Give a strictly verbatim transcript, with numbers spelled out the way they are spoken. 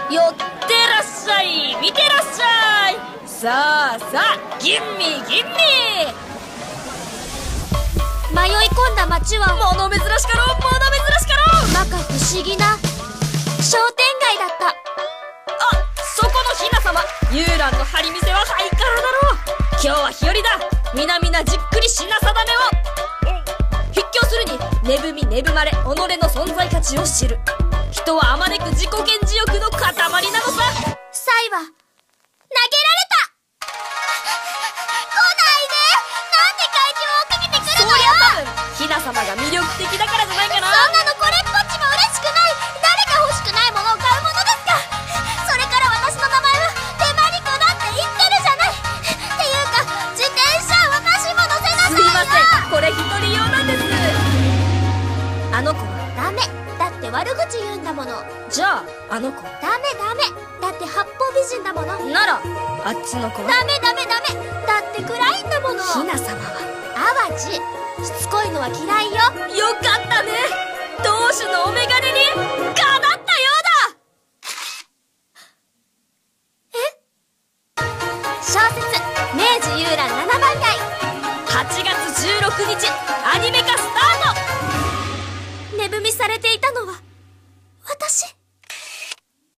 寄ってらっしゃい、見てらっしゃい。さあさあ、ギンミーギンミー。 迷い込んだ街は物珍しかろう、物珍しかろう。 摩訶不思議な商店街だった。 あ、そこのひな様、ユーランの張り店はハイカラだろう。今日は日和だ。皆々じっくり品定めを。筆記をするに、ねぶみねぶまれ、己の存在価値を知る。人はあまねく自己顕示欲の塊なのさ。 サイは投げられた。来ないで。なんで怪獣を追っかけてくるのよ。 そりゃ多分ひな様が魅力的だからじゃないかな。 そんなのこれっぽっちも嬉しくない。誰が欲しくないものを買うものですか。それから私の名前は手まりこだって言ってるじゃない。っていうか自転車私も乗せなさいよ。 すいません、これ一人用なんです。あの子はダメだって悪口言うんだもの。 じゃああの子ダメダメだって八方美人だもの。 ならあっちの子はダメダメダメだって暗いんだもの。 ひな様は淡路しつこいのは嫌いよ。 よかったね。同種のお眼鏡にかなったようだ。 小説明治遊覧ななばんだいはちがつじゅうろくにちアニメ化スタート。 値踏みされていたのは私。